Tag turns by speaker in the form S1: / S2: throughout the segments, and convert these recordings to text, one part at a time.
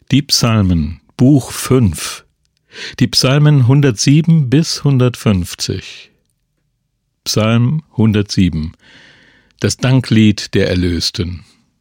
S1: Die Psalmen, Buch 5. Die Psalmen 107 bis 150. Psalm 107. Das Danklied der Erlösten.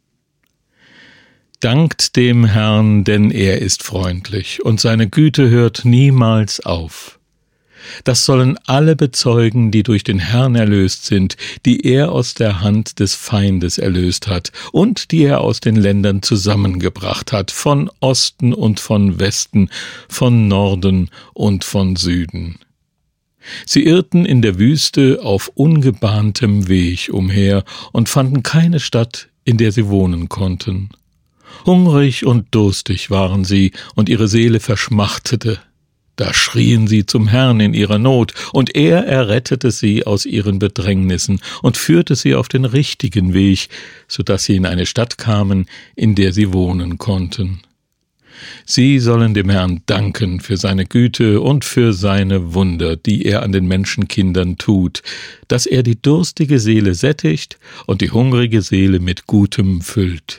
S1: Dankt dem Herrn, denn er ist freundlich, und seine Güte hört niemals auf. Das sollen alle bezeugen, die durch den Herrn erlöst sind, die er aus der Hand des Feindes erlöst hat und die er aus den Ländern zusammengebracht hat, von Osten und von Westen, von Norden und von Süden. Sie irrten in der Wüste auf ungebahntem Weg umher und fanden keine Stadt, in der sie wohnen konnten. Hungrig und durstig waren sie, und ihre Seele verschmachtete. Da schrien sie zum Herrn in ihrer Not, und er errettete sie aus ihren Bedrängnissen und führte sie auf den richtigen Weg, so dass sie in eine Stadt kamen, in der sie wohnen konnten. Sie sollen dem Herrn danken für seine Güte und für seine Wunder, die er an den Menschenkindern tut, dass er die durstige Seele sättigt und die hungrige Seele mit Gutem füllt.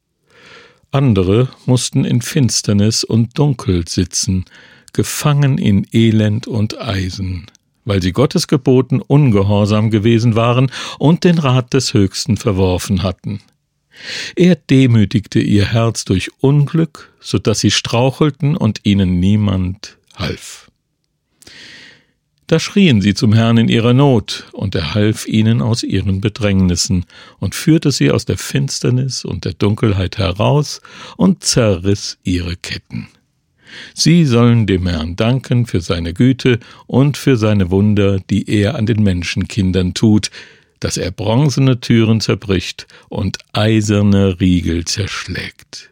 S1: Andere mussten in Finsternis und Dunkel sitzen, gefangen in Elend und Eisen, weil sie Gottes Geboten ungehorsam gewesen waren und den Rat des Höchsten verworfen hatten. Er demütigte ihr Herz durch Unglück, so dass sie strauchelten und ihnen niemand half. Da schrien sie zum Herrn in ihrer Not, und er half ihnen aus ihren Bedrängnissen und führte sie aus der Finsternis und der Dunkelheit heraus und zerriss ihre Ketten. Sie sollen dem Herrn danken für seine Güte und für seine Wunder, die er an den Menschenkindern tut, dass er bronzene Türen zerbricht und eiserne Riegel zerschlägt.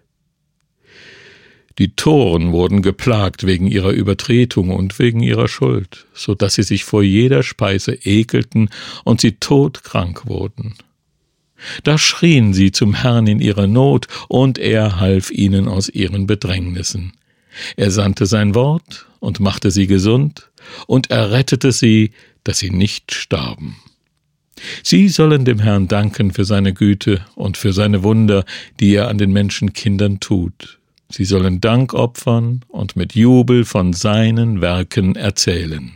S1: Die Toren wurden geplagt wegen ihrer Übertretung und wegen ihrer Schuld, so dass sie sich vor jeder Speise ekelten und sie todkrank wurden. Da schrien sie zum Herrn in ihrer Not, und er half ihnen aus ihren Bedrängnissen. Er sandte sein Wort und machte sie gesund und errettete sie, dass sie nicht starben. Sie sollen dem Herrn danken für seine Güte und für seine Wunder, die er an den Menschenkindern tut. Sie sollen Dank opfern und mit Jubel von seinen Werken erzählen.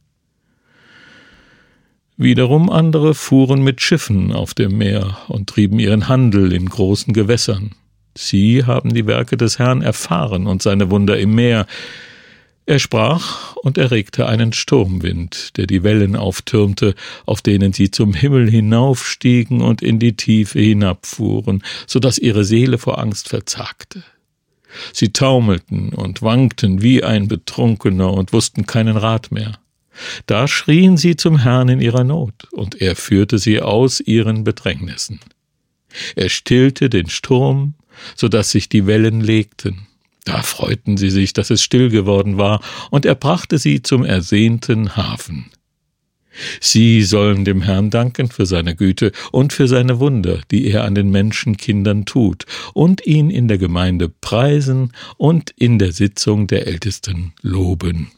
S1: Wiederum andere fuhren mit Schiffen auf dem Meer und trieben ihren Handel in großen Gewässern. Sie haben die Werke des Herrn erfahren und seine Wunder im Meer. Er sprach und erregte einen Sturmwind, der die Wellen auftürmte, auf denen sie zum Himmel hinaufstiegen und in die Tiefe hinabfuhren, so dass ihre Seele vor Angst verzagte. Sie taumelten und wankten wie ein Betrunkener und wussten keinen Rat mehr. Da schrien sie zum Herrn in ihrer Not, und er führte sie aus ihren Bedrängnissen. Er stillte den Sturm, so dass sich die Wellen legten. Da freuten sie sich, dass es still geworden war, und er brachte sie zum ersehnten Hafen. Sie sollen dem Herrn danken für seine Güte und für seine Wunder, die er an den Menschenkindern tut, und ihn in der Gemeinde preisen und in der Sitzung der Ältesten loben.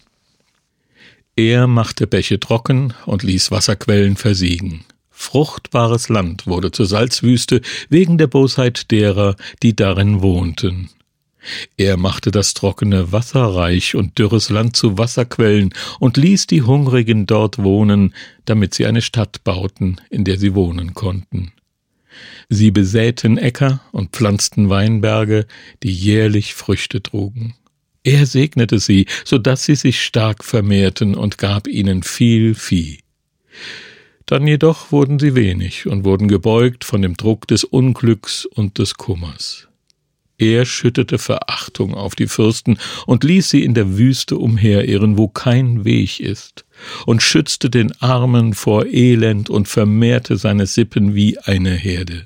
S1: Er machte Bäche trocken und ließ Wasserquellen versiegen. Fruchtbares Land wurde zur Salzwüste wegen der Bosheit derer, die darin wohnten. Er machte das trockene Wasser reich und dürres Land zu Wasserquellen und ließ die Hungrigen dort wohnen, damit sie eine Stadt bauten, in der sie wohnen konnten. Sie besäten Äcker und pflanzten Weinberge, die jährlich Früchte trugen. Er segnete sie, so dass sie sich stark vermehrten, und gab ihnen viel Vieh. Dann jedoch wurden sie wenig und wurden gebeugt von dem Druck des Unglücks und des Kummers. Er schüttete Verachtung auf die Fürsten und ließ sie in der Wüste umherirren, wo kein Weg ist, und schützte den Armen vor Elend und vermehrte seine Sippen wie eine Herde.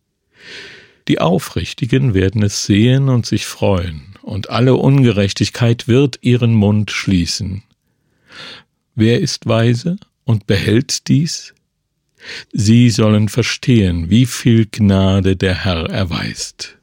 S1: Die Aufrichtigen werden es sehen und sich freuen, und alle Ungerechtigkeit wird ihren Mund schließen. Wer ist weise und behält dies? Sie sollen verstehen, wie viel Gnade der Herr erweist.